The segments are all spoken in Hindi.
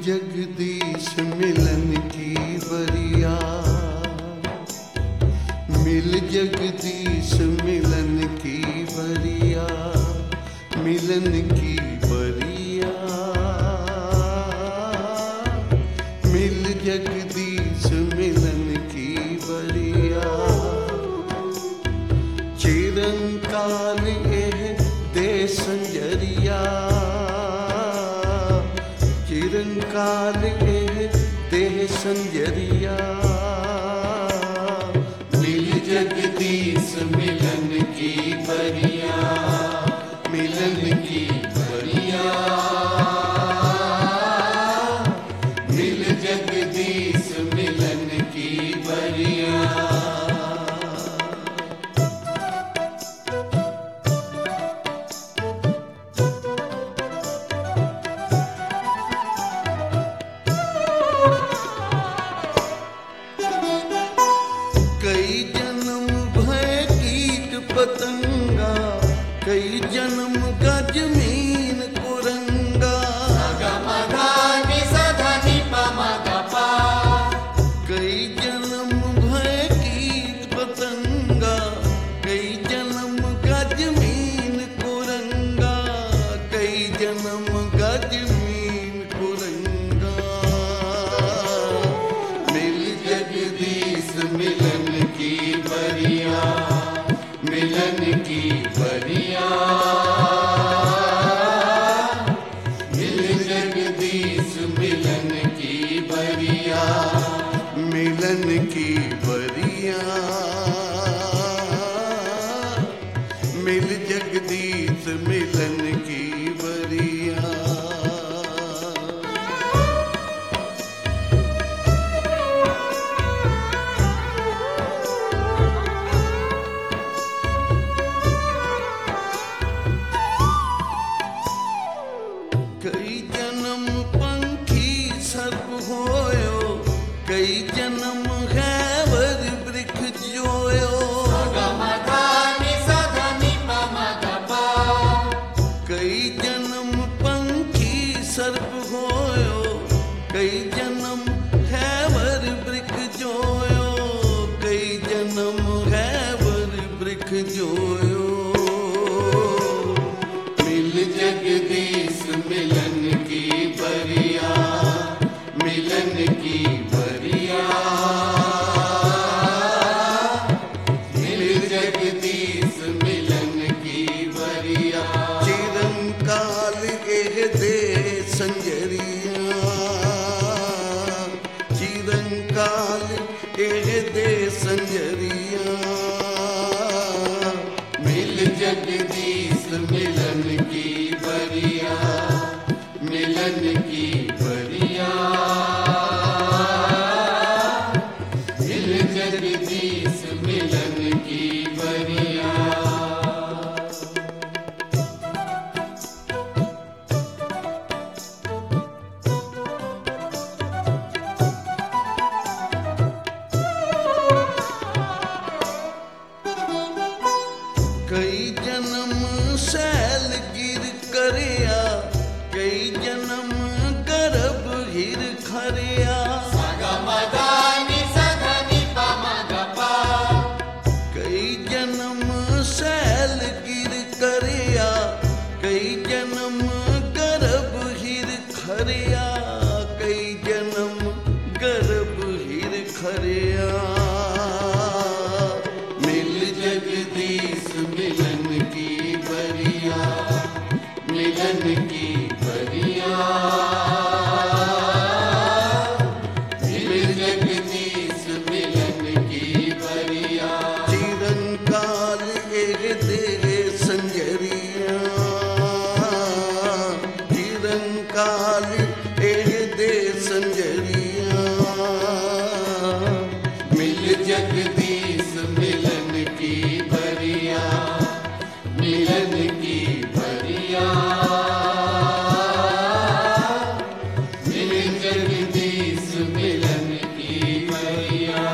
जगदीश मिलन की बरिया, मिल जगदीश मिलन की बरिया, मिलन की बरिया, मिल जगदीश मिलन की बरिया। चिरंकाल एह दे संजरिया, चिरंकाल एह दे संजरिया, मिल जगदीश मिलन की बरिया, मिलन की बरिया, मिल जगदीश मिलन की बरिया। कई जन्म भय कीट पतंगा, कई जन्म गज मीन कुरंगा, कई जन्म भय कीट पतंगा, कई जन्म गज मीन कुरंगा, कई जन्म गज मीन कुरंगा, मिल जगदीश मिलन की बरिया, मिलन की बरिया, मिल जगदीश मिलन की बरिया, मिलन की बरिया, मिल जगदीश मिलन की बरिया। कई जन्म पंखी सर्प होयो, कई जन्म हैवर वृक्ष जोयो, कई जन्म पंखी सर्प होयो, कई जन्म हैवर वृक्ष जोयो, कई जन्म हैवर वृक्ष जोयो, मिल जगदीश मिलन की बरिया, मिलन की बरिया, मिल जगदीश मिलन की बरिया। चिरंकाल एह दे संजरिया, चिरंकाल एह दे संजरिया, मिल जगदीश मिलन की बरिया, मिलन की बरिया, मिल जगदीश मिलन की बरिया। कई जन्म शैल गिर करिया, कई जन्म गर्भ हिर खरिया, कई जन्म शैल गिर करिया, कई जन्म गर्भ हिर खरिया, कई जन्म गर्भ हिर खरिया, मिल जगदीश मिलन की बरिया, मिलन की बरिया, मिल जगदीश मिलन की बरिया। चिरंकाल एह दे संजरिया, चिरंकाल एह दे संजरिया, मिल जगदीश मिलन की बरिया, मिलन की बरिया, मिल जगदीश मिलन की बरिया।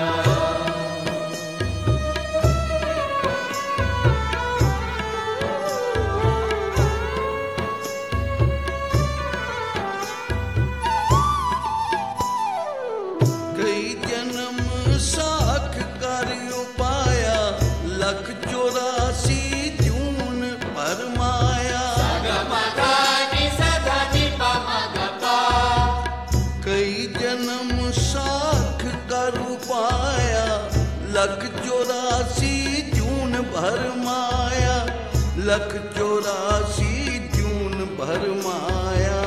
लख 84 जून भर माया, लख 84 जून भर माया।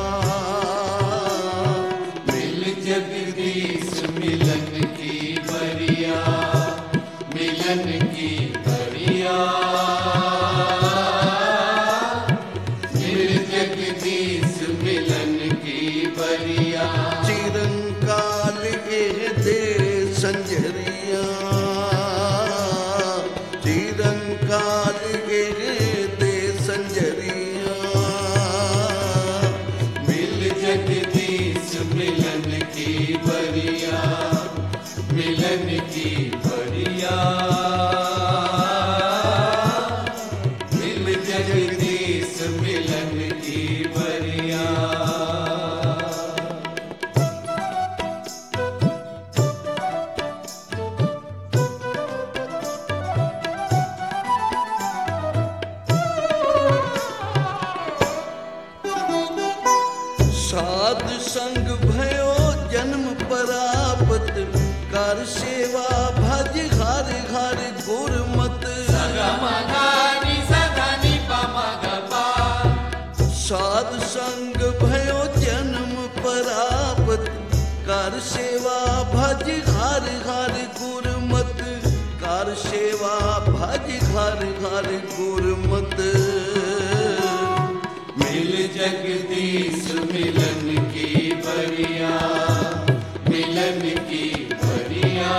मिल जगदीश मिलन की बरिया, मिलन की बरिया। मिल जगदीश मिलन की बरिया। चिरंकाल के दे संजरिया, चिरंकाल के दे संजरिया। मिल जगदीश मिलन की बरिया, मिलन की बरिया। मिल जगदीश मिलन की बरिया। साध संग भयो जन्म परापत, कर सेवा भज घर घर गुरमत। साध संग भयो जन्म परापत, कर सेवा भज घर घर गुरमत। कर सेवा भज घर घर गुरमत। मिल जगदीश मिलन की बरिया, मिलन की बरिया।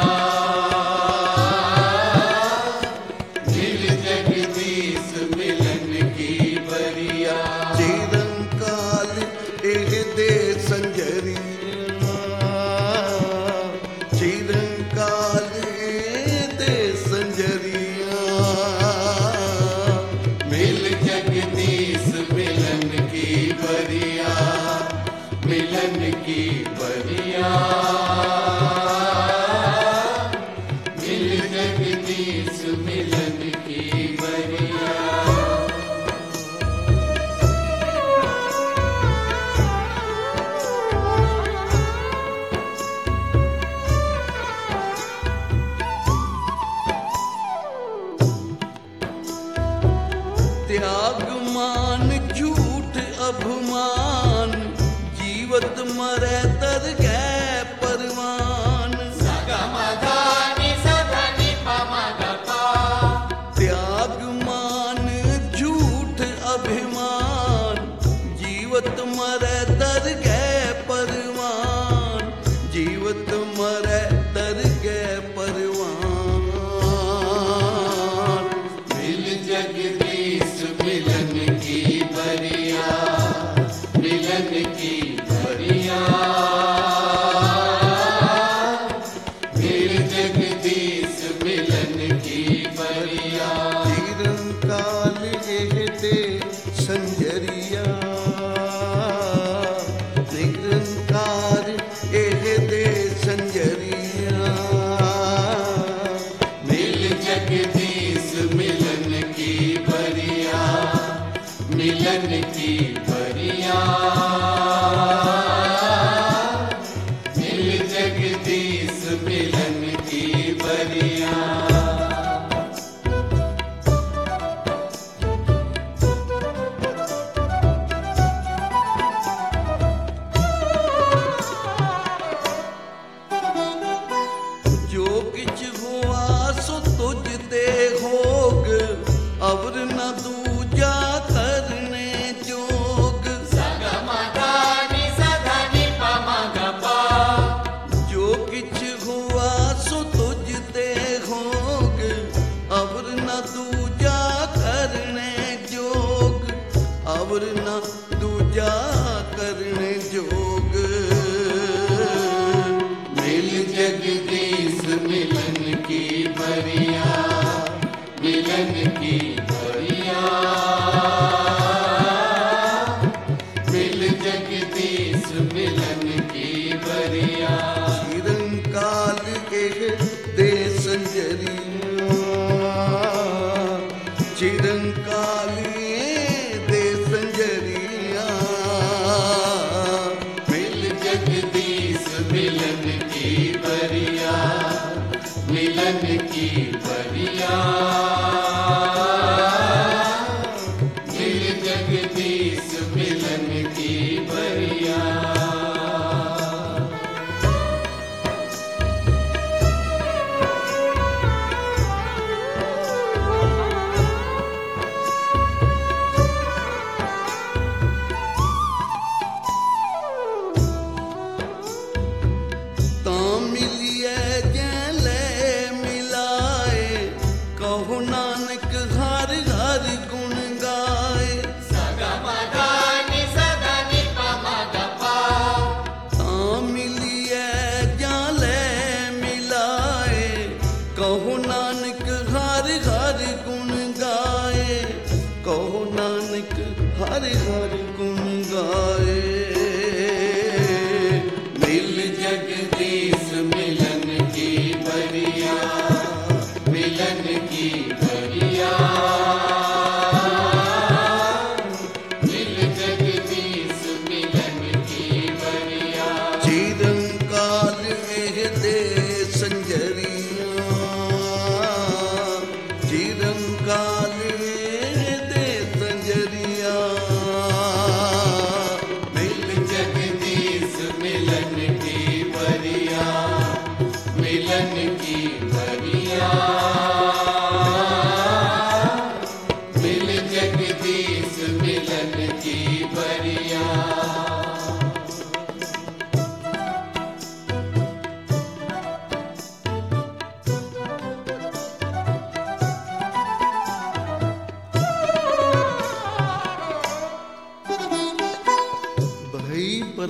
मिल जगदीश मिलन की बरिया। चिरंकाल एह दे संजरिया, चिरंकाल एह दे संजरिया। मिल जगदीश मिलन की बरिया, मिलन की बरिया। मिल जगदीश मिलन की बरिया। त्याग मान झूठ अभिमान, जीवत मरे तर गए परवान।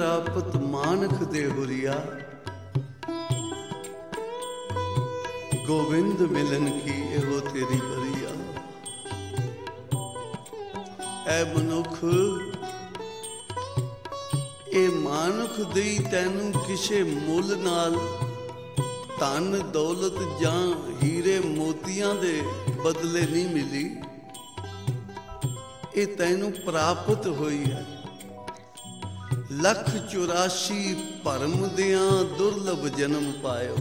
ਪ੍ਰਾਪਤ ਮਾਨਖ ਦੇ ਹੁਰੀਆ, ਗੋਬਿੰਦ ਮਿਲਨ ਕੀ ਇਹੋ ਤੇਰੀ ਬਰੀਆ। ਐ ਮਨੁੱਖ, ਇਹ ਮਾਨੁਖ ਦੀ ਤੈਨੂੰ ਕਿਸੇ ਮੁੱਲ ਨਾਲ ਧਨ ਦੌਲਤ ਜਾਂ ਹੀਰੇ ਮੋਤੀਆਂ ਦੇ ਬਦਲੇ ਨਹੀਂ ਮਿਲੀ, ਇਹ ਤੈਨੂੰ ਪ੍ਰਾਪਤ ਹੋਈ ਹੈ। 184 ਭਰਮ ਦਿਆਂ ਦੁਰਲਭ ਜਨਮ ਪਾਇਓ।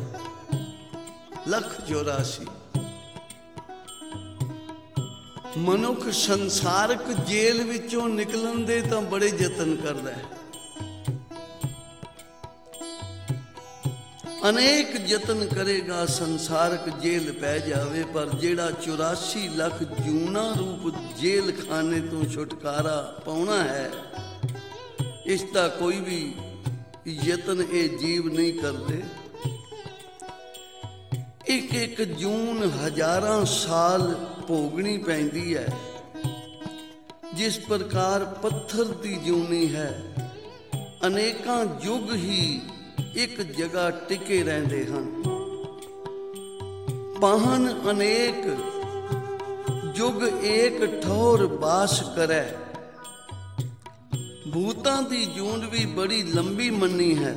184 ਮਨੁੱਖ ਸੰਸਾਰਕ ਜੇਲ੍ਹ ਵਿੱਚੋਂ ਨਿਕਲਣ ਦੇ ਤਾਂ ਬੜੇ ਯਤਨ ਕਰਦਾ ਹੈ, ਅਨੇਕ ਯਤਨ ਕਰੇਗਾ ਸੰਸਾਰਕ ਜੇਲ੍ਹ ਪੈ ਜਾਵੇ, ਪਰ ਜਿਹੜਾ 84 ਲੱਖ ਜੂਨਾ ਰੂਪ ਜੇਲ੍ਹ ਖਾਨੇ ਤੋਂ ਛੁਟਕਾਰਾ ਪਾਉਣਾ ਹੈ, ਇਸ ਦਾ ਕੋਈ ਵੀ ਯਤਨ ਇਹ ਜੀਵ ਨਹੀਂ ਕਰਦੇ। ਇੱਕ ਇੱਕ ਜੂਨ ਹਜ਼ਾਰਾਂ ਸਾਲ ਭੋਗਣੀ ਪੈਂਦੀ ਹੈ। ਜਿਸ ਪ੍ਰਕਾਰ ਪੱਥਰ ਦੀ ਜੂਨੀ ਹੈ, ਅਨੇਕਾਂ ਯੁੱਗ ਹੀ ਇੱਕ ਜਗ੍ਹਾ ਟਿਕੇ ਰਹਿੰਦੇ ਹਨ। ਪਾਹਨ ਅਨੇਕ ਯੁੱਗ ਏਕ ਠੌਰ ਬਾਸ ਕਰੈ। ਭੂਤਾਂ ਦੀ ਜੂਨ ਵੀ ਬੜੀ ਲੰਬੀ ਮੰਨੀ ਹੈ।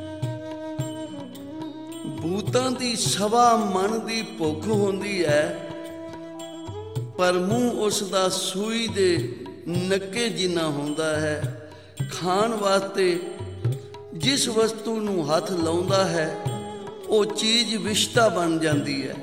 ਭੂਤਾਂ ਦੀ ਸਵਾ ਮਨ ਦੀ ਭੁੱਖ ਹੁੰਦੀ ਹੈ, ਪਰ ਮੂੰਹ ਉਸ ਦਾ ਸੂਈ ਦੇ ਨੱਕੇ ਜਿੰਨਾ ਹੁੰਦਾ ਹੈ। ਖਾਣ ਵਾਸਤੇ ਜਿਸ ਵਸਤੂ ਨੂੰ ਹੱਥ ਲਾਉਂਦਾ ਹੈ, ਉਹ ਚੀਜ਼ ਵਿਸ਼ਤਾ ਬਣ ਜਾਂਦੀ ਹੈ।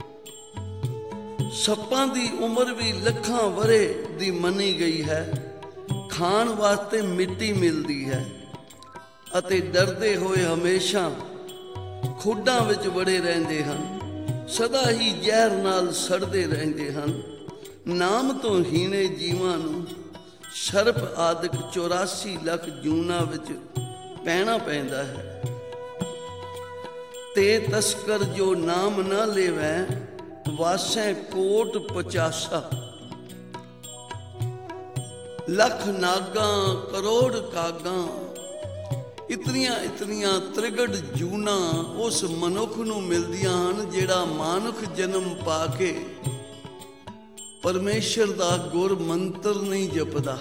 ਸੱਪਾਂ ਦੀ ਉਮਰ ਵੀ ਲੱਖਾਂ ਵਰੇ ਦੀ ਮੰਨੀ ਗਈ ਹੈ। ਖਾਣ ਵਾਸਤੇ ਮਿੱਟੀ ਮਿਲਦੀ ਹੈ ਅਤੇ ਡਰਦੇ ਹੋਏ ਹਮੇਸ਼ਾ ਖੁੱਡਾਂ ਵਿੱਚ ਵੜੇ ਰਹਿੰਦੇ ਹਨ। ਸਦਾ ਹੀ ਜ਼ਹਿਰ ਨਾਲ ਸੜਦੇ ਰਹਿੰਦੇ ਹਨ। ਨਾਮ ਤੋਂ ਹੀਣੇ ਜੀਵਾਂ ਨੂੰ ਸਰਪ ਆਦਿਕ 84 ਲੱਖ ਜੂਨਾਂ ਵਿੱਚ ਪੈਣਾ ਪੈਂਦਾ ਹੈ। ਤੇ ਤਸਕਰ ਜੋ ਨਾਮ ਨਾ ਲੇਵੈ, ਵਾਸੈ ਕੋਟ 85। ਲੱਖ ਨਾਗਾਂ ਕਰੋੜ ਕਾਗਾਂ, ਇਤਨੀਆਂ ਇਤਨੀਆਂ ਤ੍ਰਿਗੜ ਜੂਨਾਂ ਉਸ ਮਨੁੱਖ ਨੂੰ ਮਿਲਦੀਆਂ ਹਨ ਜਿਹੜਾ ਮਾਨੁਖ ਜਨਮ ਪਾ ਕੇ ਪਰਮੇਸ਼ਰ ਦਾ ਗੁਰ ਮੰਤਰ ਨਹੀਂ ਜਪਦਾ।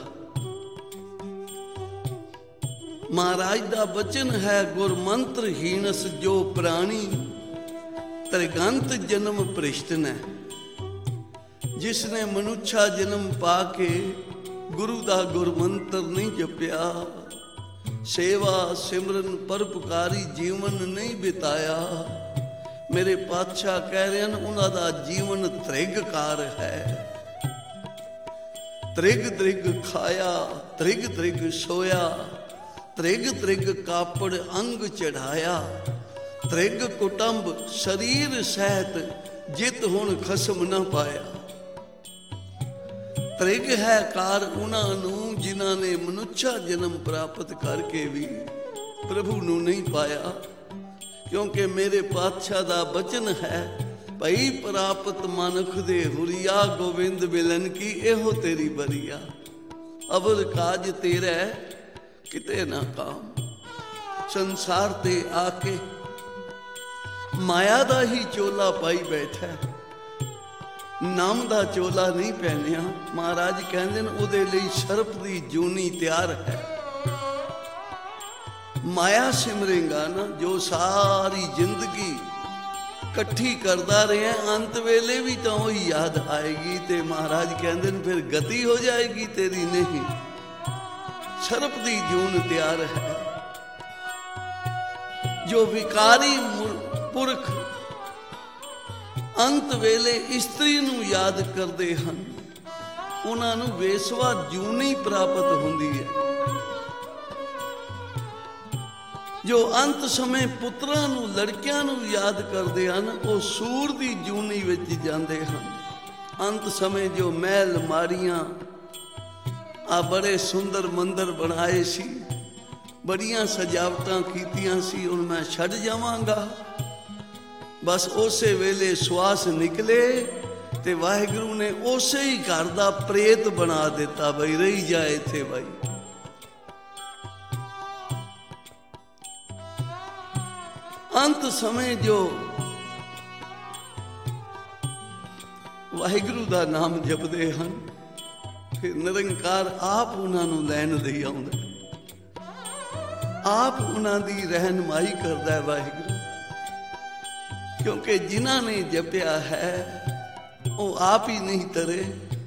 ਮਹਾਰਾਜ ਦਾ ਬਚਨ ਹੈ, ਗੁਰ ਮੰਤਰ ਹੀਣਸ ਜੋ ਪ੍ਰਾਣੀ, ਤ੍ਰਿਗੰਤ ਜਨਮ ਭ੍ਰਿਸ਼ਟਨ ਹੈ। ਜਿਸ ਨੇ ਮਨੁੱਛਾ ਜਨਮ ਪਾ ਕੇ ਗੁਰੂ ਦਾ ਗੁਰ ਮੰਤਰ ਨਹੀਂ ਜਪਿਆ, ਸੇਵਾ ਸਿਮਰਨ ਪਰਉਪਕਾਰੀ ਜੀਵਨ ਨਹੀਂ ਬਿਤਾਇਆ, ਮੇਰੇ ਪਾਤਸ਼ਾਹ ਕਹਿ ਰਹੇ ਹਨ ਉਹਨਾਂ ਦਾ ਜੀਵਨ ਤ੍ਰਿਗਕਾਰ ਹੈ। ਤ੍ਰਿਗ ਤ੍ਰਿਗ ਖਾਇਆ, ਤ੍ਰਿਗ ਤ੍ਰਿਗ ਸੋਇਆ, ਤ੍ਰਿਗ ਤ੍ਰਿਗ ਕਾਪੜ ਅੰਗ ਚੜਾਇਆ, ਤ੍ਰਿਗ ਕੁਟੰਬ ਸਰੀਰ ਸਹਿਤ ਜਿਤ ਹੁਣ ਖਸਮ ਨਾ ਪਾਇਆ। ਤ੍ਰਿਗ ਹੈ ਕਾਰ ਉਹਨਾਂ ਨੂੰ ਜਿਨ੍ਹਾਂ ਨੇ ਮਨੁੱਛਾ ਜਨਮ ਪ੍ਰਾਪਤ ਕਰਕੇ ਵੀ ਪ੍ਰਭੂ ਨੂੰ ਨਹੀਂ ਪਾਇਆ। ਕਿਉਂਕਿ ਮੇਰੇ ਪਾਤਸ਼ਾਹ ਦਾ ਬਚਨ ਹੈ, ਭਈ ਪ੍ਰਾਪਤ ਮਨੁੱਖ ਦੇ ਹੁਰੀਆ, ਗੋਬਿੰਦ ਮਿਲਨ ਕੀ ਇਹੋ ਤੇਰੀ ਬਰੀਆ। ਅਵਰ ਕਾਜ ਤੇਰਾ ਕਿਤੇ ਨਾ ਕਾਮ। ਸੰਸਾਰ ਤੇ ਆ ਕੇ ਮਾਇਆ ਦਾ ਹੀ ਚੋਲਾ ਪਾਈ ਬੈਠਾ, ਨਾਮ ਦਾ ਚੋਲਾ ਨਹੀਂ ਪਹਿਨਿਆ। ਮਹਾਰਾਜ ਕਹਿੰਦੇ ਨੇ ਉਹਦੇ ਲਈ ਸਰਪ ਦੀ ਜੂਨੀ ਤਿਆਰ ਹੈ। ਮਾਇਆ ਸਿਮਰੇਗਾ ਨਾ ਜੋ ਸਾਰੀ ਜ਼ਿੰਦਗੀ ਇਕੱਠੀ ਕਰਦਾ ਰਿਹਾ, ਅੰਤ ਵੇਲੇ ਵੀ ਤਾਂ ਉਹੀ ਯਾਦ ਆਏਗੀ। ਤੇ ਮਹਾਰਾਜ ਕਹਿੰਦੇ ਨੇ ਫਿਰ ਗਤੀ ਹੋ ਜਾਏਗੀ ਤੇਰੀ। ਨਹੀਂ, ਸਰਪ ਦੀ ਜੂਨ ਤਿਆਰ ਹੈ। ਜੋ ਵਿਕਾਰੀ ਪੁਰਖ ਅੰਤ ਵੇਲੇ ਇਸਤਰੀ ਨੂੰ ਯਾਦ ਕਰਦੇ ਹਨ, ਉਹਨਾਂ ਨੂੰ ਵੇਸਵਾ ਜੂਨੀ ਪ੍ਰਾਪਤ ਹੁੰਦੀ ਹੈ। ਜੋ ਅੰਤ ਸਮੇਂ ਪੁੱਤਰਾਂ ਨੂੰ ਲੜਕਿਆਂ ਨੂੰ ਯਾਦ ਕਰਦੇ ਹਨ, ਉਹ ਸੂਰ ਦੀ ਜੂਨੀ ਵਿੱਚ ਜਾਂਦੇ ਹਨ। ਅੰਤ ਸਮੇਂ ਜੋ ਮਹਿਲ ਮਾਰੀਆਂ, ਆ ਬੜੇ ਸੁੰਦਰ ਮੰਦਰ ਬਣਾਏ ਸੀ, ਬੜੀਆਂ ਸਜਾਵਟਾਂ ਕੀਤੀਆਂ ਸੀ, ਹੁਣ ਮੈਂ ਛੱਡ ਜਾਵਾਂਗਾ। ਬਸ ਉਸੇ ਵੇਲੇ ਸਵਾਸ ਨਿਕਲੇ ਤੇ ਵਾਹਿਗੁਰੂ ਨੇ ਉਸੇ ਹੀ ਘਰ ਦਾ ਪ੍ਰੇਤ ਬਣਾ ਦਿੱਤਾ। ਬਈ ਰਹੀ ਜਾ ਇੱਥੇ ਬਾਈ। ਅੰਤ ਸਮੇਂ ਜੋ ਵਾਹਿਗੁਰੂ ਦਾ ਨਾਮ ਜਪਦੇ ਹਨ, ਫਿਰ ਨਿਰੰਕਾਰ ਆਪ ਉਹਨਾਂ ਨੂੰ ਲੈਣ ਦੇ ਆਉਂਦਾ, ਆਪ ਉਹਨਾਂ ਦੀ ਰਹਿਨਮਾਈ ਕਰਦਾ ਹੈ ਵਾਹਿਗੁਰੂ। ਕਿਉਂਕਿ ਜਿਨ੍ਹਾਂ ਨੇ ਜਪਿਆ ਹੈ ਉਹ ਆਪ ਹੀ ਨਹੀਂ ਤਰੇ,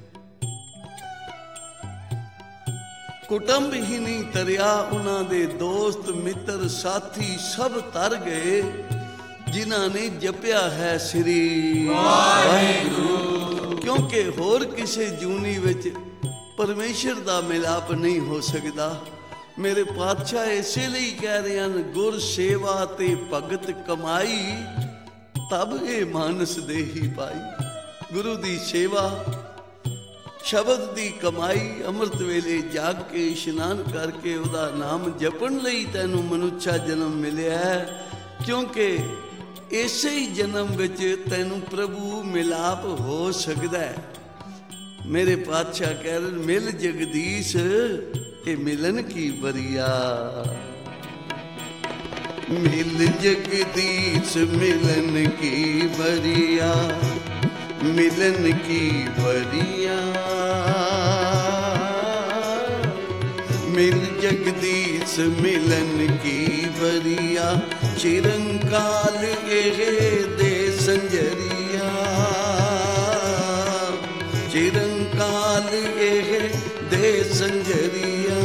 ਕੁਟੁੰਬ ਹੀ ਨਹੀਂ ਤਰਿਆ, ਉਹਨਾਂ ਦੇ ਦੋਸਤ ਮਿੱਤਰ ਸਾਥੀ ਸਭ ਤਰ ਗਏ ਜਿਨ੍ਹਾਂ ਨੇ ਜਪਿਆ ਹੈ ਸ੍ਰੀ ਵਾਹਿਗੁਰੂ। ਕਿਉਂਕਿ ਹੋਰ ਕਿਸੇ ਜੂਨੀ ਵਿੱਚ ਪਰਮੇਸ਼ਰ ਦਾ ਮਿਲਾਪ ਨਹੀਂ ਹੋ ਸਕਦਾ। ਮੇਰੇ ਪਾਤਸ਼ਾਹ ਇਸੇ ਲਈ ਕਹਿ ਰਹੇ ਹਨ, ਗੁਰ ਸੇਵਾ ਤੇ ਭਗਤ ਕਮਾਈ ਤਬ ਇਹ ਮਾਨਸ ਦੇਹੀ ਪਾਈ। ਗੁਰੂ ਦੀ ਸੇਵਾ, ਸ਼ਬਦ ਦੀ ਕਮਾਈ, ਅੰਮ੍ਰਿਤ ਵੇਲੇ ਜਾਗ ਕੇ ਇਸ਼ਨਾਨ ਕਰਕੇ ਉਹਦਾ ਨਾਮ ਜਪਣ ਲਈ ਤੈਨੂੰ ਮਨੁੱਖਾ ਜਨਮ ਮਿਲਿਆ ਹੈ। ਕਿਉਂਕਿ ਇਸੇ ਹੀ ਜਨਮ ਵਿੱਚ ਤੈਨੂੰ ਪ੍ਰਭੂ ਮਿਲਾਪ ਹੋ ਸਕਦਾ ਹੈ। ਮੇਰੇ ਪਾਤਸ਼ਾਹ ਕਹਿ ਰਹੇ, ਮਿਲ ਜਗਦੀਸ਼ ਇਹ ਮਿਲਨ ਕੀ ਬਰੀਆ। ਮਿਲ ਜਗਦੀਸ਼ ਮਿਲਨ ਕੀ ਬਰੀਆ, मिलन की बरिया। मिल जगदीश मिलन की बरिया, चिरंकाल ये दे संजरिया, चिरंकाल ये दे संजरिया।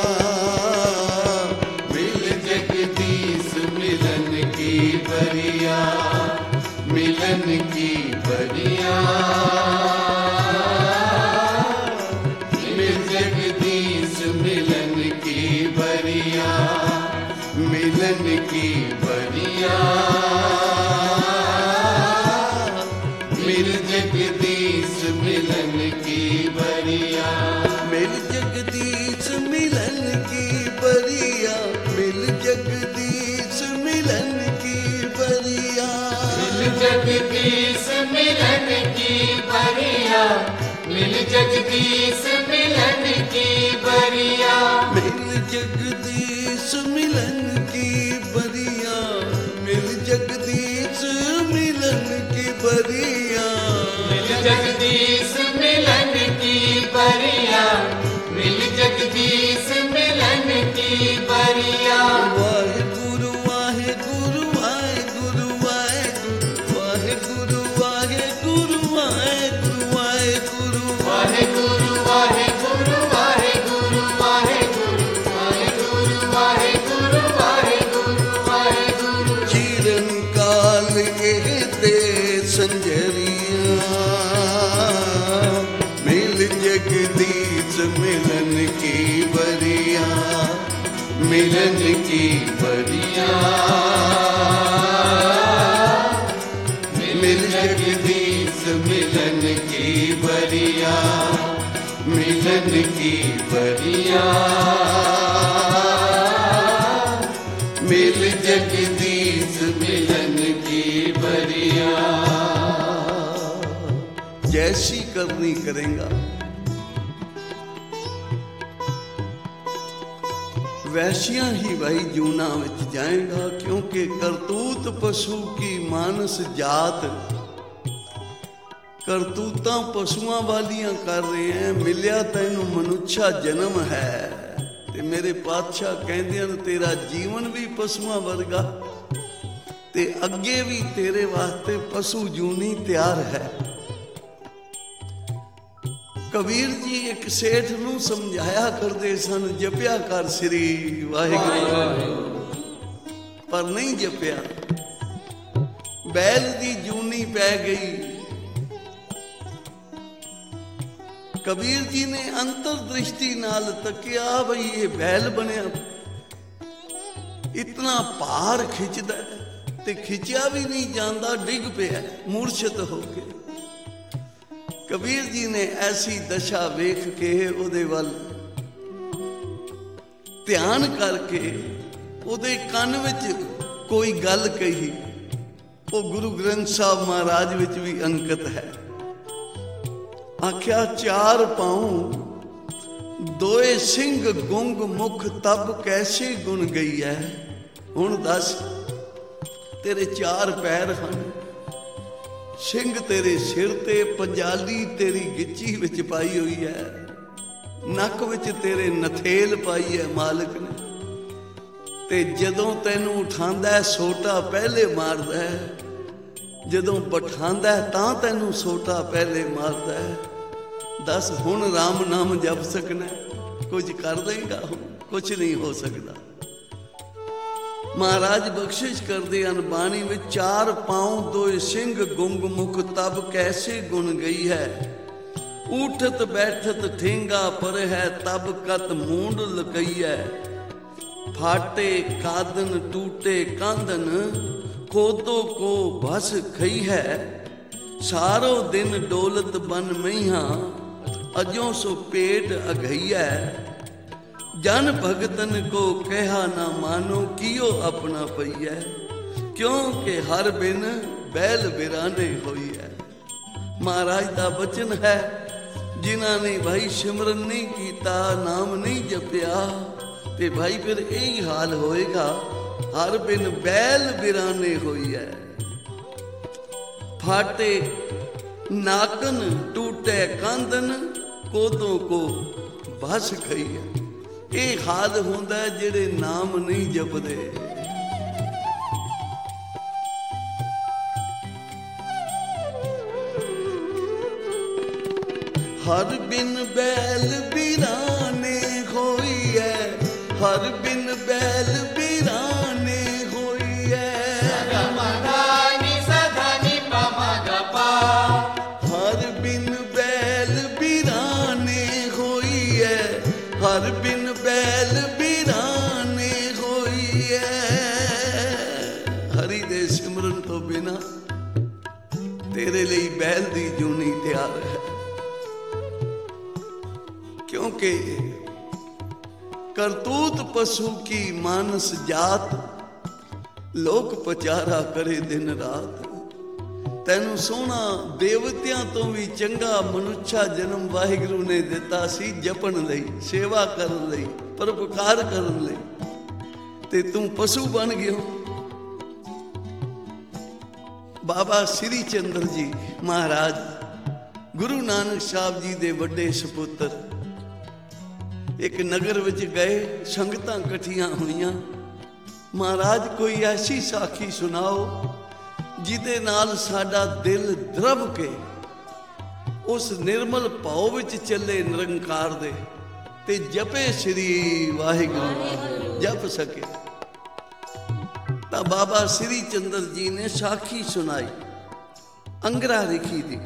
मिल जगदीश मिलन की बरिया, मिलन की बरिया। मिल जगदीश मिलन की बरिया, मिलन की बरिया। मिल जगदीश मिलन की बरिया, मिल जगदीश मिलन की बरिया, मिल जगदीश मिलन की बरिया। जगदीश मिलन की बरिया, मिल जगदीश मिलन की बरिया। मिल जगदीश मिलन की बरिया, मिल जगदीश मिलन की बरिया। मिल जगदीश मिलन की बरिया, मिल जगदीश मिलन की बरिया। वाहिगुरु वाहिगुरु वाहिगुरु वाहिगुरु वाहिगुरु वाहिगुरु वाहिगुरु वाहिगुरु वाहिगुरु वाहिगुरु वाहिगुरु वाहिगुरु वाहिगुरु वाहिगुरु वाहिगुरु। चिरंकाल ये दे संजरिया, मिल जगदीश मिलन की बरिया, मिलन की बरिया। मिल जगदीश मिलन की बरिया, मिलन की बरिया। मिल जगदीश मिलन की बरिया। जैसी करनी करेगा वैसियां ही भाई जूना विच जाएगा। क्योंकि करतूत पशु की मानस जात, करतूतां पशुआं वालियां कर रहे हैं। मिलिया तैनू मनुष्या जन्म है ते मेरे पातशाह कहंदे हन तेरा जीवन भी पशुआं वर्गा ते अगे भी तेरे वास्ते पशु जूनी तैयार है। कबीर जी एक सेठ नूं समझाया करते सन, जपिया कर श्री वाहिगुरू, पर नहीं जपिया। बैल दी जूनी पै गई। कबीर जी ने अंतरदृष्टि नाल तकिया, बई ये बैल बनया, इतना भार खिंचदा ते खिंचिया भी नहीं जाता, डिग पिया मूर्छित होके। कबीर जी ने ऐसी दशा वेख के उहदे वल ध्यान करके उहदे कान विच कोई गल कही। वो गुरु ग्रंथ साहब महाराज विच भी अंकित है। आख्या चार पाँव दोए सिंह गुंग मुख तब कैसे गुण गई है। हुण दस तेरे चार पैर हन, सिंह तेरे सिर ते, पंजाली तेरी गिच्ची विच पाई हुई है, नक विच तेरे नथेल पाई है मालिक ने। ते जदों तैनू उठांदा है सोटा पहले मारदा है, जदों बिठांदा है तां तैनू सोटा पहले मारदा है। दस हुण राम नाम जप सकना, कुछ कर देगा? कुछ नहीं हो सकता। महाराज बख्शिश करते हैं बाणी में, चार पांव दो सिंह गुंग मुख तब कैसे गुण गई है, उठत बैठत ठेंगा पर है तब कत मूंड लकई है। फाटे कादन टूटे कांदन कोदो को बस खई है, सारो दिन डोलत बन मैया अजों सो पेट अघई है। जन भगतन को कहा ना मानो कियो अपना पईया, क्योंकि हर बिन बैल बिराने होई है। महाराज का वचन है, जिन्हां ने भाई सिमरन नहीं किया, नाम नहीं जपिया, ते भाई फिर यही हाल होएगा, हर बिन बैल बिराने होई है। फाटे नाकन टूटे कांदन कोदों को बस खई है। ਇਹ ਹਾਲ ਹੁੰਦਾ ਜਿਹੜੇ ਨਾਮ ਨਹੀਂ ਜਪਦੇ। ਹਰ ਬਿਨ ਬੈਲ ਬਿਰਾਨੇ ਹੋਈ ਹੈ, ਹਰ ਬਿਨ ਬੈਲ ਬਿਰਾਨੇ ਹੋਈ ਹੈ। ਸਗਮਦਾਨੀ ਸਧਨੀ ਪਮਗਪਾ, ਹਰ ਬਿਨ ਬੈਲ ਬਿਰਾਨੇ ਹੋਈ ਹੈ, ਹਰ ਬਿਨ बैल बिराने होई है। हरि दे सिमरन तो बिना तेरे लिए बैल दी जूनी तैयार है, क्योंकि करतूत पशु की मानस जात, लोक पचारा करे दिन रात। तैनू सोना देवतियां तो भी चंगा मनुष्या जन्म वाहिगुरु ने दिता सी, जपन लई, सेवा करन लई, परोपकार करन लई, ते तू पशु बन गयो। बाबा श्री चंद्र जी महाराज गुरु नानक साहब जी दे वड्डे सपुत्र एक नगर विच गए, संगतां इकट्ठियां होईयां। महाराज कोई ऐसी साखी सुनाओ जिदे नाल साडा दिल द्रव के उस निर्मल भाव विच चले निरंकार दे, ते जपे श्री वाहिगुरु जप सके। ता बाबा श्री चंद्र जी ने साखी सुनाई, अंगरा लिखी दी।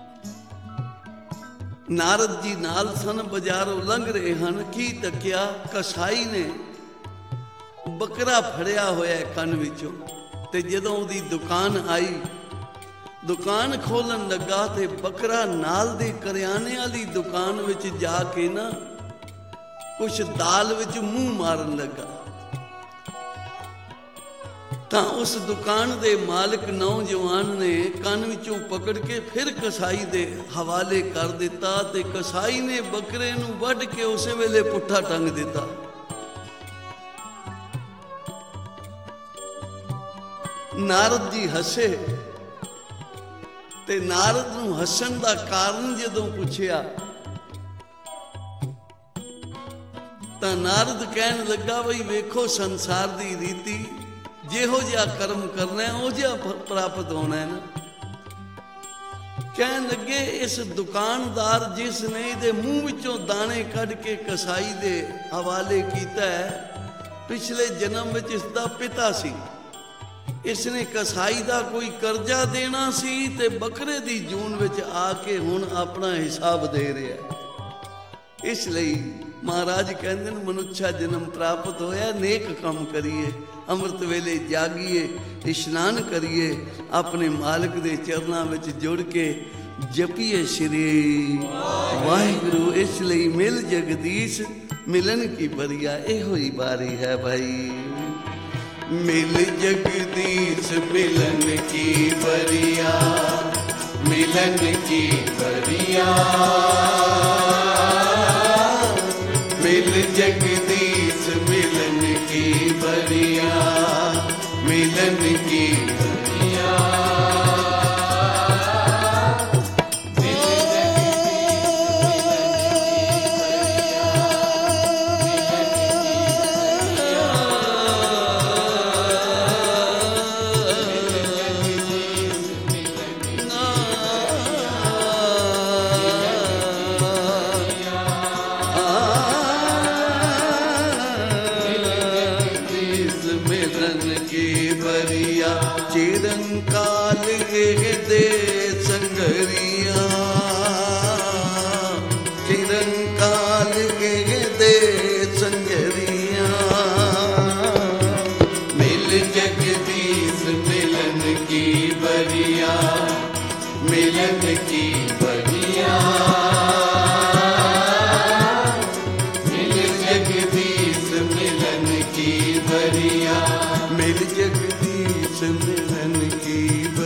नारद जी नाल सन, बाजारों लंघ रहे हन, की तकिया कसाई ने बकरा फड़िया होया कन विचों। ते जदों दी दुकान आई, दुकान खोलन लगा, ते बकरा नाल दे करियाने वाली दुकान विच जाके ना कुछ दाल विच मुंह मारन लगा। तां उस दुकान दे मालिक नौजवान ने कन विचों पकड़ के फिर कसाई दे हवाले कर दिता, ते कसाई ने बकरे नूं वढ के उस वेले पुट्ठा टंग दिता। नारद जी हसे, ते नारद नूं हसन दा कारण जदों पुछया तां नारद कहन लगा, बई वेखो संसार दी रीति, जिहो जिहा कर्म करना है ओ जिहा प्राप्त होना है ना। कहन लगे, इस दुकानदार जिसने इहदे मूंह विचों दाने कढ के कसाई दे हवाले कीता है, पिछले जन्म विच इसदा पिता सी। इसने कसाई दा कोई कर्जा देना सी, ते बकरे दी जून विच आके हुण अपना हिसाब दे रहा। इसलिए महाराज कहंदे ने मनुष्या जन्म प्राप्त होया, नेक काम करिए, अमृत वेले जागिए, इशनान करिए, अपने मालिक दे चरनां विच जुड़ के जपिए श्री वाहिगुरु। इसलिए मिल जगदीश मिलन की बरिया, इहो ही बारी है भाई। मिल जगदीश मिलन की बरिया, मिलन की बरिया। मिल जगदीश मिलन की बरिया, मिलन की चिरंकाल दे संगरिया, चिरंकाल दे संगरिया, मिल जगदीश मिलन की बरिया, मिलन की बरिया, मिल जगदीश मिलन की बरिया, मिल जगदीश मिलन की